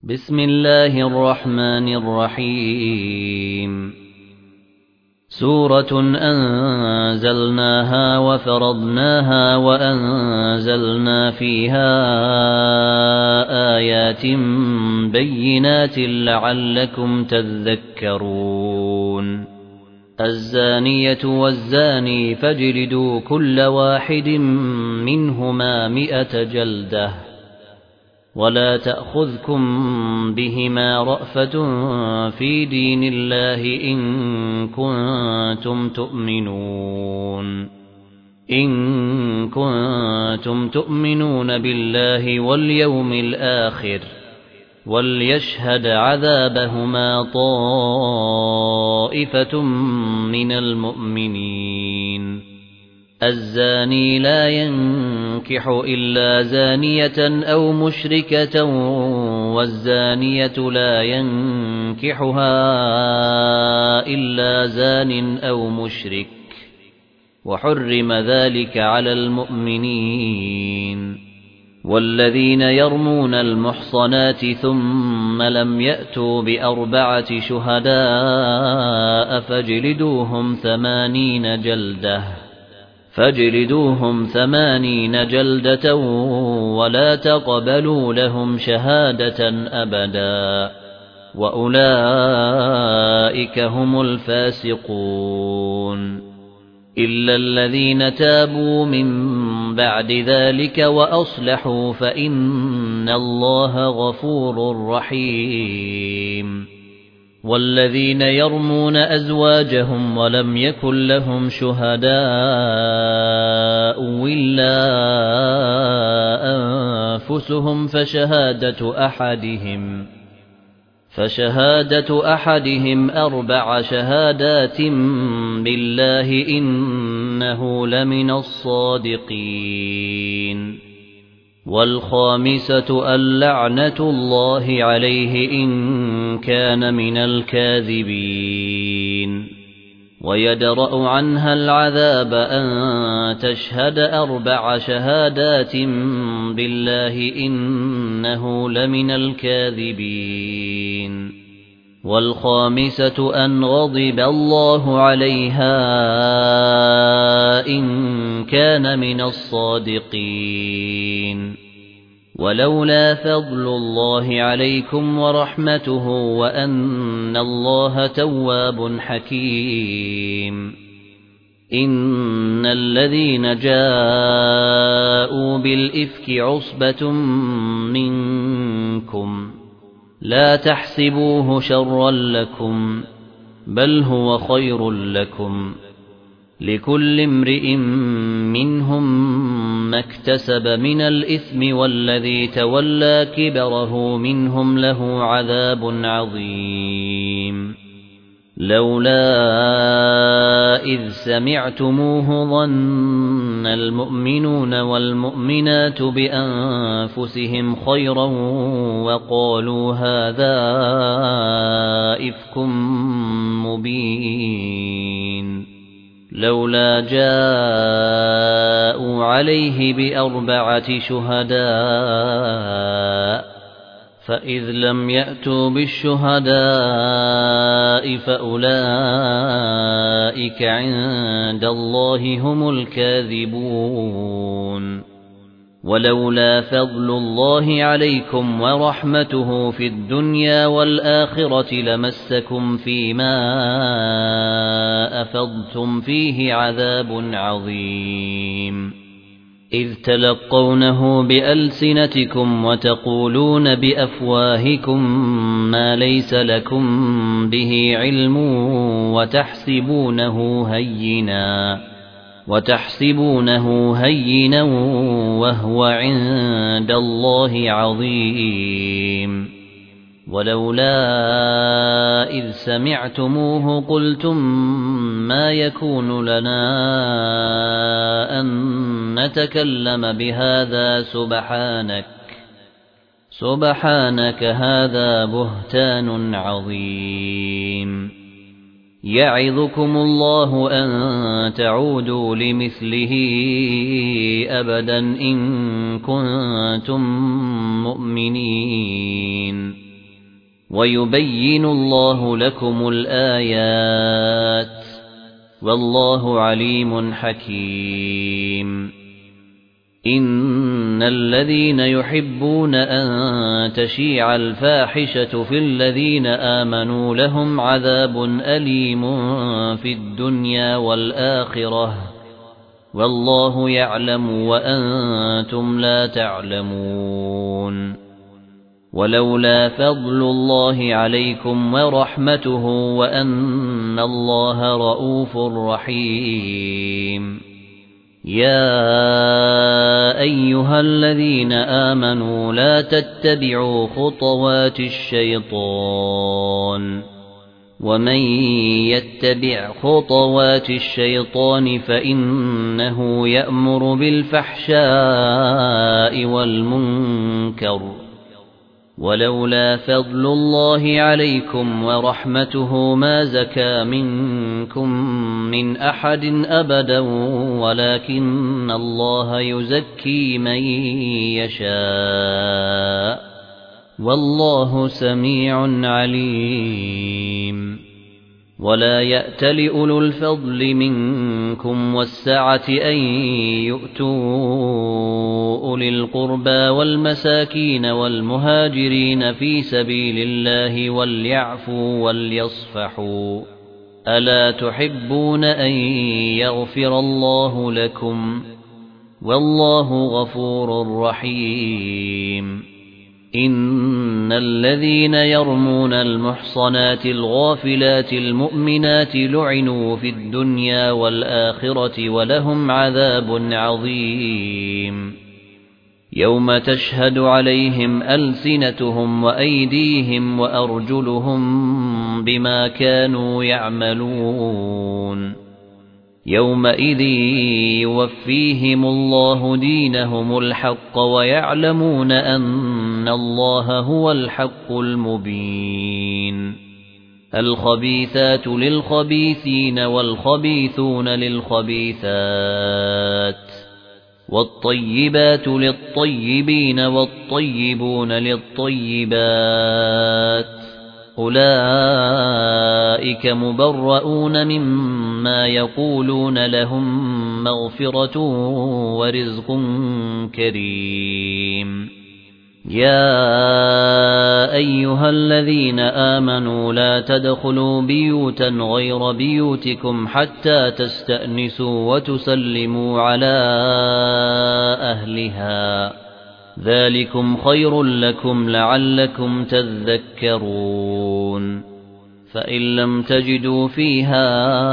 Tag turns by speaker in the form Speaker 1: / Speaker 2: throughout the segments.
Speaker 1: بسم الله الرحمن الرحيم سورة أنزلناها وفرضناها وأنزلنا فيها آيات بينات لعلكم تذكرون الزانية والزاني فاجلدوا كل واحد منهما 100 جلدة ولا تأخذكم بهما رأفة في دين الله إن كنتم تؤمنون بالله واليوم الآخر وليشهد عذابهما طائفة من المؤمنين الزاني لا ينكح إلا زانية أو مشركة والزانية لا ينكحها إلا زان أو مشرك وحرم ذلك على المؤمنين والذين يرمون المحصنات ثم لم يأتوا ب4 شهداء فاجلدوهم 80 جلدة ولا تقبلوا لهم شهادة أبدا وأولئك هم الفاسقون إلا الذين تابوا من بعد ذلك وأصلحوا فإن الله غفور رحيم والذين يرمون أزواجهم ولم يكن لهم شهداء إلا أنفسهم فشهادة أحدهم 4 شهادات بالله إنه لمن الصادقين والخامسة اللعنة الله عليه إن كان من الكاذبين ويدرأ عنها العذاب أن تشهد 4 شهادات بالله إنه لمن الكاذبين والخامسة أن غضب الله عليها إن كان من الصادقين ولولا فضل الله عليكم ورحمته وأن الله تواب حكيم إن الذين جاءوا بالإفك عصبة منكم لا تحسبوه شرا لكم بل هو خير لكم لكل امرئ منهم ما اكتسب من الإثم والذي تولى كبره منهم له عذاب عظيم لولا إذ سمعتموه ظن المؤمنون والمؤمنات بأنفسهم خيرا وقالوا هذا إفك مبين لولا جاءوا عليه ب4 شهداء فإذ لم يأتوا بالشهداء فأولئك عند الله هم الكاذبون ولولا فضل الله عليكم ورحمته في الدنيا والآخرة لمسكم فيما أفضتم فيه عذاب عظيم إذ تلقونه بألسنتكم وتقولون بأفواهكم ما ليس لكم به علم وتحسبونه هينا وهو عند الله عظيم ولولا إذ سمعتموه قلتم ما يكون لنا أن نتكلم بهذا سبحانك هذا بهتان عظيم يعظكم الله أن تعودوا لمثله أبدا إن كنتم مؤمنين ويبين الله لكم الآيات والله عليم حكيم إن الذين يحبون أن تشيع الفاحشة في الذين آمنوا لهم عذاب أليم في الدنيا والآخرة والله يعلم وأنتم لا تعلمون ولولا فضل الله عليكم ورحمته وأن الله رؤوف رحيم يا أيها الذين آمنوا لا تتبعوا خطوات الشيطان ومن يتبع خطوات الشيطان فإنه يأمر بالفحشاء والمنكر ولولا فضل الله عليكم ورحمته ما زكى منكم من أحد أبدا ولكن الله يزكي من يشاء والله سميع عليم ولا يأتل أولو الفضل منكم والسعة أن يؤتوا أولي القربى والمساكين والمهاجرين في سبيل الله وليعفوا وليصفحوا ألا تحبون أن يغفر الله لكم والله غفور رحيم إن الذين يرمون المحصنات الغافلات المؤمنات لعنوا في الدنيا والآخرة ولهم عذاب عظيم يوم تشهد عليهم ألسنتهم وأيديهم وأرجلهم بما كانوا يعملون يومئذ يوفيهم الله دينهم الحق ويعلمون أن الله هو الحق المبين الخبيثات للخبيثين والخبيثون للخبيثات والطيبات للطيبين والطيبون للطيبات أولئك مبرؤون مما يقولون لهم مغفرة ورزق كريم يا أيها الذين آمنوا لا تدخلوا بيوتا غير بيوتكم حتى تستأنسوا وتسلموا على أهلها ذلكم خير لكم لعلكم تذكرون فإن لم تجدوا فيها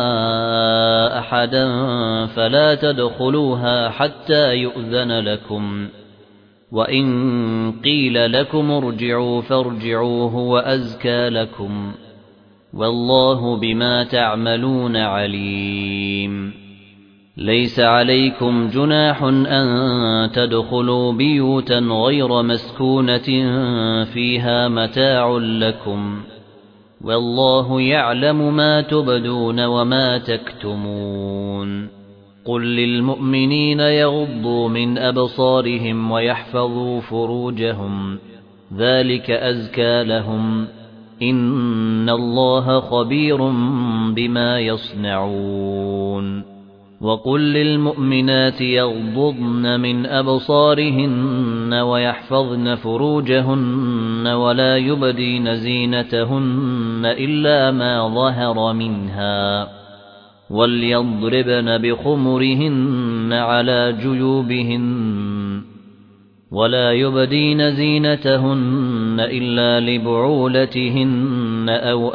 Speaker 1: أحدا فلا تدخلوها حتى يؤذن لكم وإن قيل لكم ارجعوا فارجعوا هو أزكى لكم والله بما تعملون عليم ليس عليكم جناح أن تدخلوا بيوتا غير مسكونة فيها متاع لكم والله يعلم ما تبدون وما تكتمون قل للمؤمنين يغضوا من أبصارهم ويحفظوا فروجهم ذلك أزكى لهم إن الله خبير بما يصنعون وقل للمؤمنات يغضضن من أبصارهن ويحفظن فروجهن ولا يبدين زينتهن إلا ما ظهر منها وليضربن بخمرهن على جيوبهن ولا يبدين زينتهن إلا لبعولتهن أو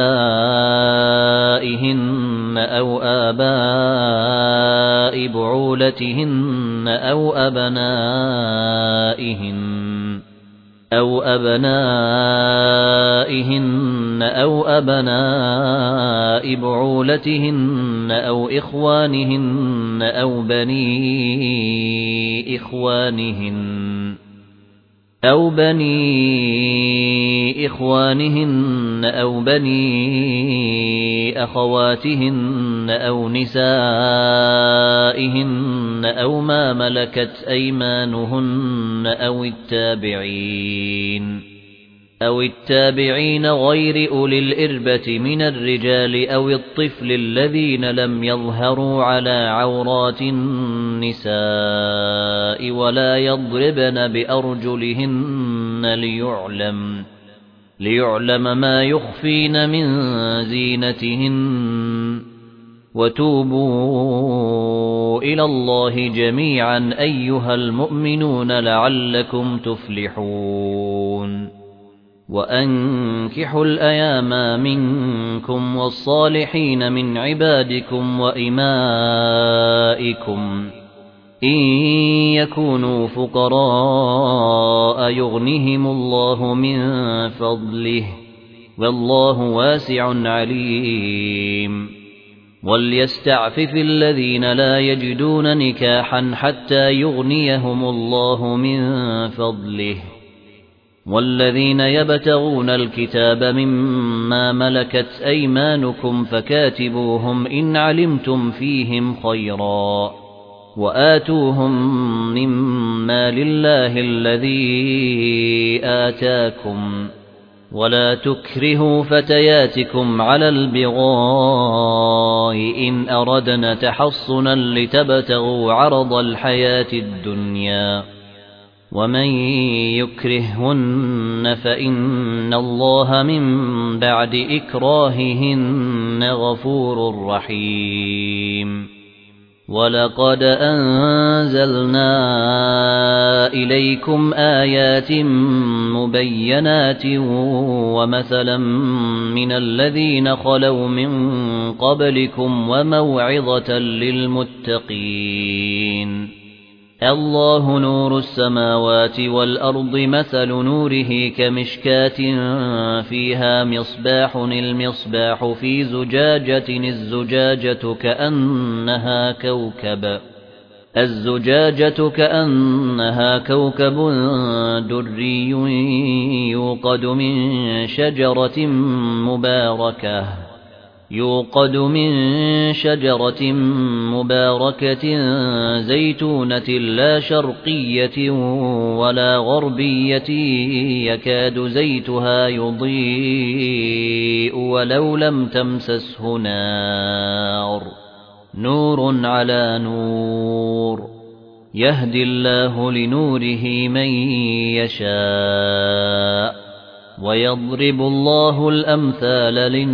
Speaker 1: آباء بعولتهن أو أبنائهن أو بعولتهن أو إخوانهن أو بني إخوانهن أو بني أخواتهن أو نسائهن أو ما ملكت أيمانهن أو التابعين غير أولي الإربة من الرجال أو الطفل الذين لم يظهروا على عورات النساء ولا يضربن بأرجلهن ليعلم ما يخفين من زينتهن وتوبوا إلى الله جميعا أيها المؤمنون لعلكم تفلحون وأنكحوا الأيام منكم والصالحين من عبادكم وإمائكم إن يكونوا فقراء يغنهم الله من فضله والله واسع عليم وليستعفف الذين لا يجدون نكاحا حتى يغنيهم الله من فضله والذين يبتغون الكتاب مما ملكت أيمانكم فكاتبوهم إن علمتم فيهم خيرا وآتوهم مما لله الذي آتاكم ولا تكرهوا فتياتكم على البغاء إن أردنا تحصنا لتبتغوا عرض الحياة الدنيا ومن يكرههن فإن الله من بعد إكراههن غفور رحيم ولقد أنزلنا إليكم آيات مبينات ومثلا من الذين خلوا من قبلكم وموعظة للمتقين الله نور السماوات والأرض مثل نوره كمشكاة فيها مصباح المصباح في زجاجة الزجاجة كأنها كوكب دري يوقد من شجرة مباركة زيتونة لا شرقية ولا غربية يكاد زيتها يضيء ولو لم تمسسه نور على نور يهدي الله لنوره من يشاء ويضرب الله الأمثال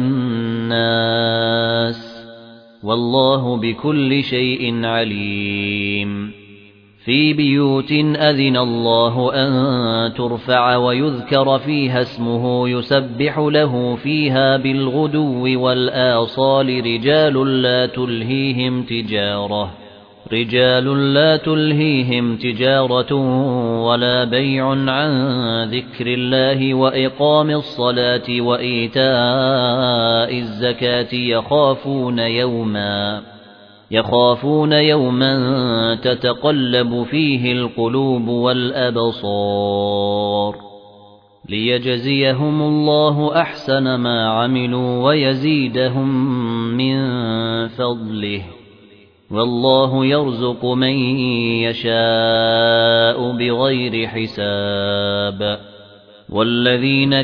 Speaker 1: للناس والله بكل شيء عليم في بيوت أذن الله أن ترفع ويذكر فيها اسمه يسبح له فيها بالغدو والآصال رجال لا تلهيهم تجارة ولا بيع عن ذكر الله وإقام الصلاة وإيتاء الزكاة يخافون يوما تتقلب فيه القلوب والأبصار ليجزيهم الله أحسن ما عملوا ويزيدهم من فضله والله يرزق من يشاء بغير حساب والذين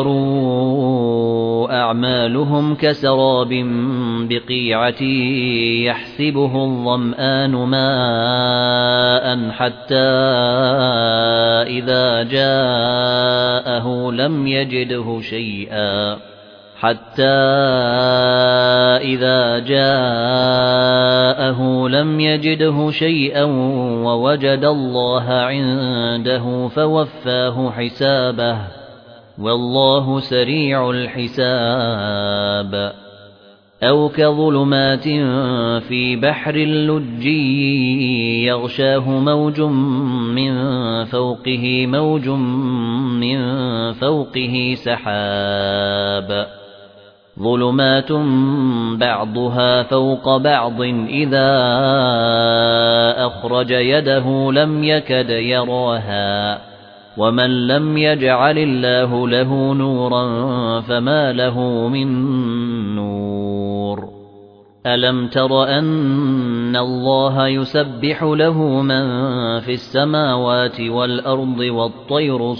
Speaker 1: كفروا أعمالهم كسراب بقيعة يحسبه الظمآن ماء حتى إذا جاءه لم يجده شيئا ووجد الله عنده فوفاه حسابه والله سريع الحساب أو كظلمات في بحر اللجي يغشاه موج من فوقه سحاب ظلمات بعضها فوق بعض إذا أخرج يده لم يكد يراها ومن لم يجعل الله له نورا فما له من نور ألم تر أن الله يسبح له من في السماوات والأرض والطير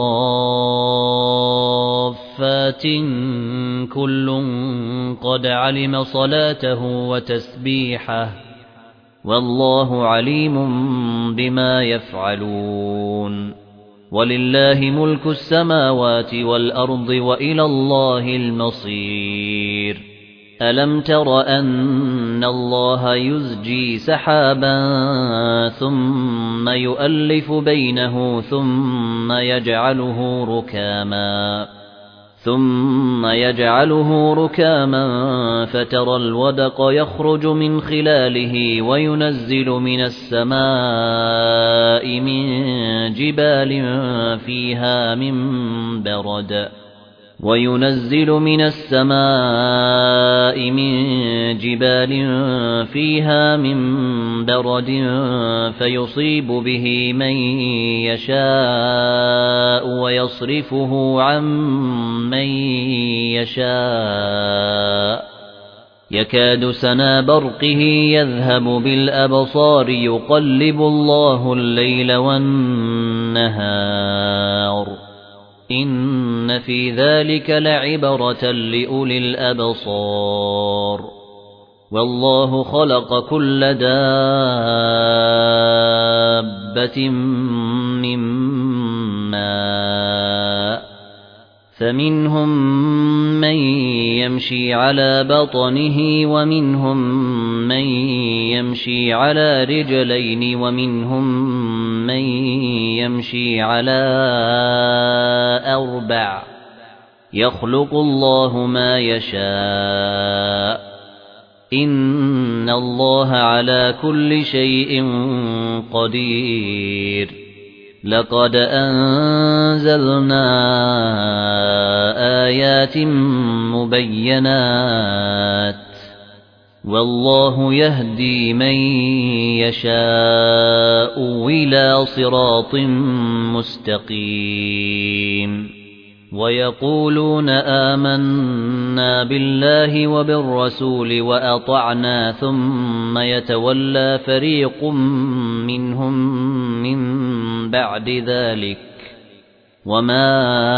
Speaker 1: صافات كل قد علم صلاته وتسبيحه والله عليم بما يفعلون ولله ملك السماوات والأرض وإلى الله المصير ألم تر أن الله يزجي سحابا ثم يؤلف بينه ثم يجعله ركاما فترى الودق يخرج من خلاله وينزل من السماء من جبال فيها من برد فيصيب به من يشاء ويصرفه عن من يشاء يكاد سنا برقه يذهب بالأبصار يقلب الله الليل والنهار إن في ذلك لعبرة لأولي الأبصار والله خلق كل دابة من ماء فمنهم من يمشي على بطنه ومنهم من يمشي على رجلين ومنهم من يمشي على أربع يخلق الله ما يشاء إن الله على كل شيء قدير لقد أنزلنا آيات مبينات والله يهدي من يشاء إلى صراط مستقيم ويقولون آمنا بالله وبالرسول وأطعنا ثم يتولى فريق منهم من بعد ذلك وما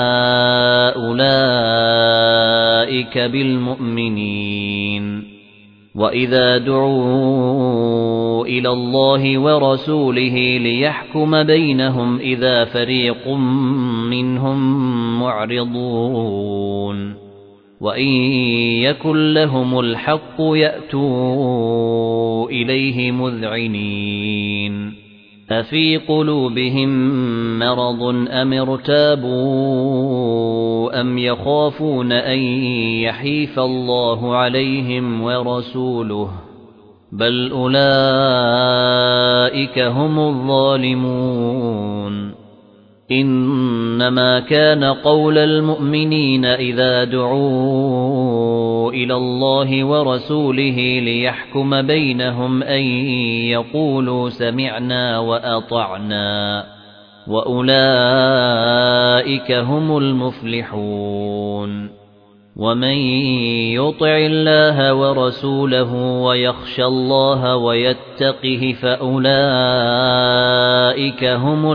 Speaker 1: أولئك بالمؤمنين وإذا دعوا إلى الله ورسوله ليحكم بينهم إذا فريق منهم معرضون وإن يكن لهم الحق يأتوا إليه مذعنين أفي قلوبهم مرض أم ارتابوا أم يخافون أن يحيف الله عليهم ورسوله بل أولئك هم الظالمون إنما كان قول المؤمنين إذا دعوا إلى الله ورسوله ليحكم بينهم أن يقولوا سمعنا وأطعنا وأولئك هم المفلحون ومن يطع الله ورسوله ويخشى الله ويتقه فأولئك هم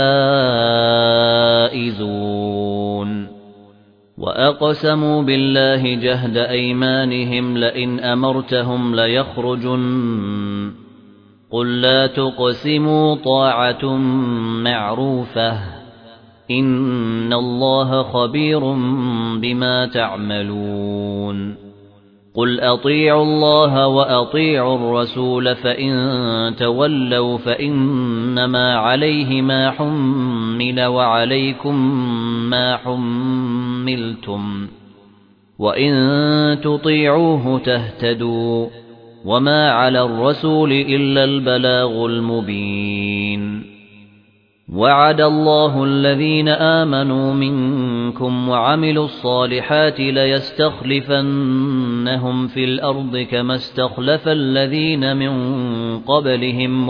Speaker 1: الفائزون وأقسموا بالله جهد أيمانهم لئن أمرتهم ليخرجن قل لا تقسموا طاعة معروفة إن الله خبير بما تعملون قل أطيعوا الله وأطيعوا الرسول فإن تولوا فإنما عليه ما حمل وعليكم ما حملتم وإن تطيعوه تهتدوا وما على الرسول إلا البلاغ المبين وعد الله الذين آمنوا منكم وعملوا الصالحات ليستخلفنهم في الأرض كما استخلف الذين من قبلهم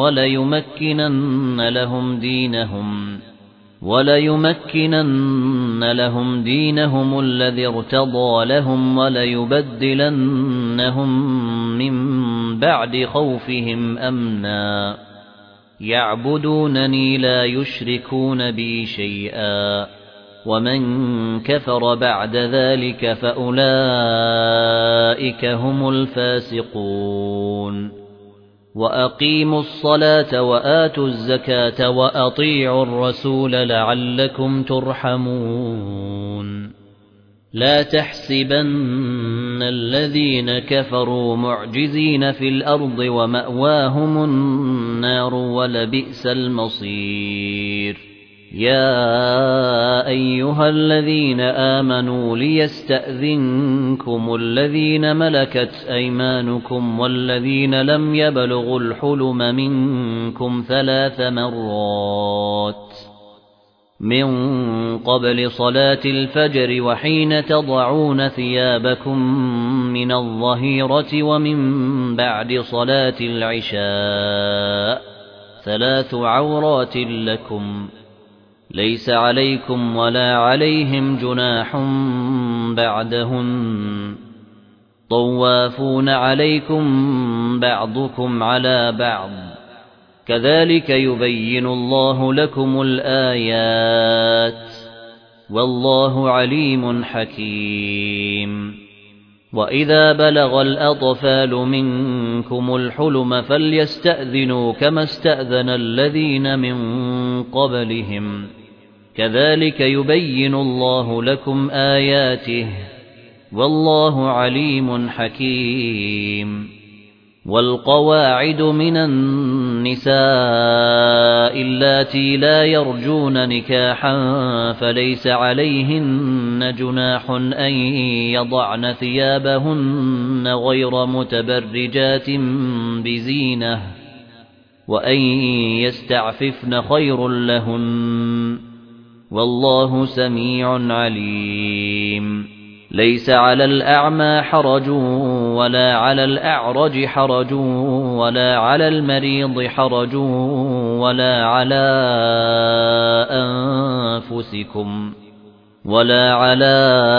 Speaker 1: وليمكنن لهم دينهم الذي ارتضى لهم وليبدلنهم من بعد خوفهم أمنا يعبدونني لا يشركون بي شيئا ومن كفر بعد ذلك فأولئك هم الفاسقون وأقيموا الصلاة وآتوا الزكاة وأطيعوا الرسول لعلكم ترحمون لا تحسبن الذين كفروا معجزين في الأرض ومأواهم النار ولبئس المصير يا أيها الذين آمنوا ليستأذنكم الذين ملكت أيمانكم والذين لم يبلغوا الحلم منكم 3 مرات من قبل صلاة الفجر وحين تضعون ثيابكم من الظهيرة ومن بعد صلاة العشاء 3 عورات لكم ليس عليكم ولا عليهم جناح بعدهن طوافون عليكم بعضكم على بعض كذلك يبين الله لكم الآيات والله عليم حكيم وإذا بلغ الأطفال منكم الحلم فليستأذنوا كما استأذن الذين من قبلهم كذلك يبين الله لكم آياته والله عليم حكيم والقواعد من النساء اللاتي لا يرجون نكاحا فليس عليهن جناح أن يضعن ثيابهن غير متبرجات بزينة وأن يستعففن خير لهن والله سميع عليم ليس على الأعمى حرج ولا على الأعرج حرج ولا على المريض حرج ولا على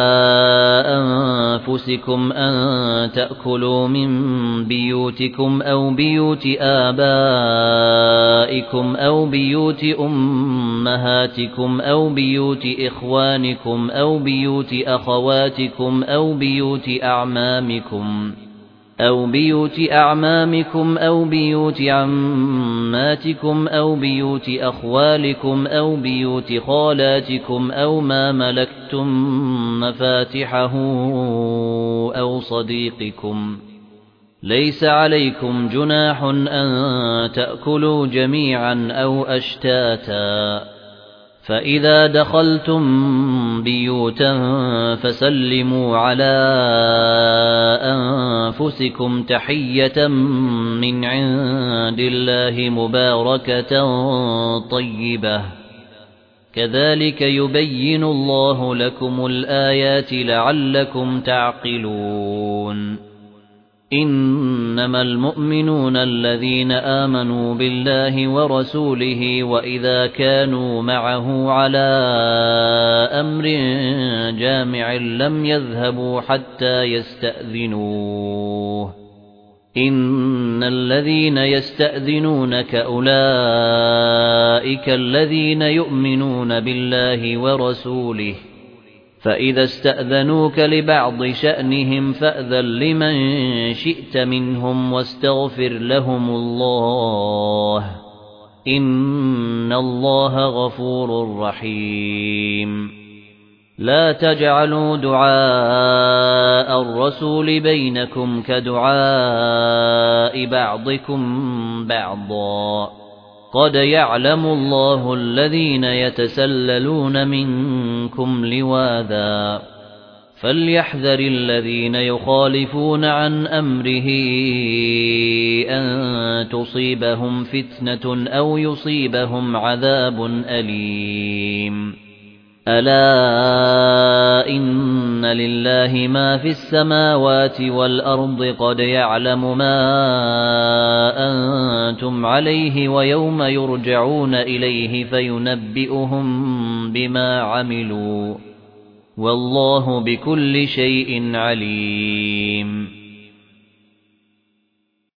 Speaker 1: أنفسكم أن تأكلوا من بيوتكم أو بيوت آبائكم أو بيوت أمهاتكم أو بيوت إخوانكم أو بيوت أخواتكم أو بيوت أعمامكم أو بيوت عماتكم أو بيوت أخوالكم أو بيوت خالاتكم أو ما ملكتم مفاتحه أو صديقكم ليس عليكم جناح أن تأكلوا جميعا أو أشتاتا فإذا دخلتم بيوتا فسلموا على أنفسكم تحية من عند الله مباركة طيبة كذلك يبين الله لكم الآيات لعلكم تعقلون إنما المؤمنون الذين آمنوا بالله ورسوله وإذا كانوا معه على أمر جامع لم يذهبوا حتى يستأذنوه إن الذين يستأذنونك أولئك الذين يؤمنون بالله ورسوله فإذا استأذنوك لبعض شأنهم فأذن لمن شئت منهم واستغفر لهم الله إن الله غفور رحيم لا تجعلوا دعاء الرسول بينكم كدعاء بعضكم بعضا قد يعلم الله الذين يتسللون منكم لواذا فليحذر الذين يخالفون عن أمره أن تصيبهم فتنة أو يصيبهم عذاب أليم ألا إن لله ما في السماوات والأرض قد يعلم ما أنتم عليه ويوم يرجعون إليه فينبئهم بما عملوا والله بكل شيء عليم